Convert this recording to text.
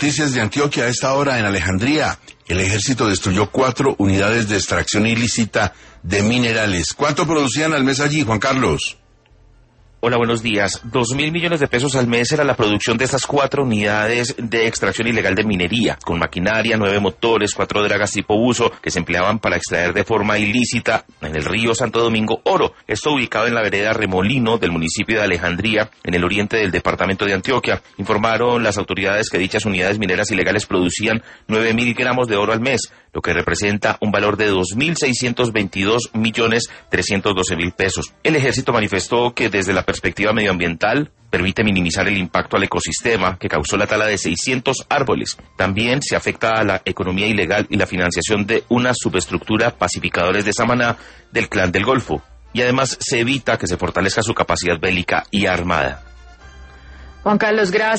Noticias de Antioquia a esta hora en Alejandría. El ejército destruyó 4 unidades de extracción ilícita de minerales. ¿Cuánto producían al mes allí, Juan Carlos? Hola, buenos días. 2.000 millones de pesos al mes era la producción de estas 4 unidades de extracción ilegal de minería, con maquinaria, 9 motores, 4 dragas tipo buzo, que se empleaban para extraer de forma ilícita en el río Santo Domingo oro. Esto ubicado en la vereda Remolino del municipio de Alejandría, en el oriente del departamento de Antioquia. Informaron las autoridades que dichas unidades mineras ilegales producían 9.000 gramos de oro al mes, lo que representa un valor de 2.622.312.000 pesos. El ejército manifestó que desde la perspectiva medioambiental permite minimizar el impacto al ecosistema que causó la tala de 600 árboles. También se afecta a la economía ilegal y la financiación de una subestructura pacificadores de Samaná del Clan del Golfo. Y además se evita que se fortalezca su capacidad bélica y armada. Juan Carlos, gracias.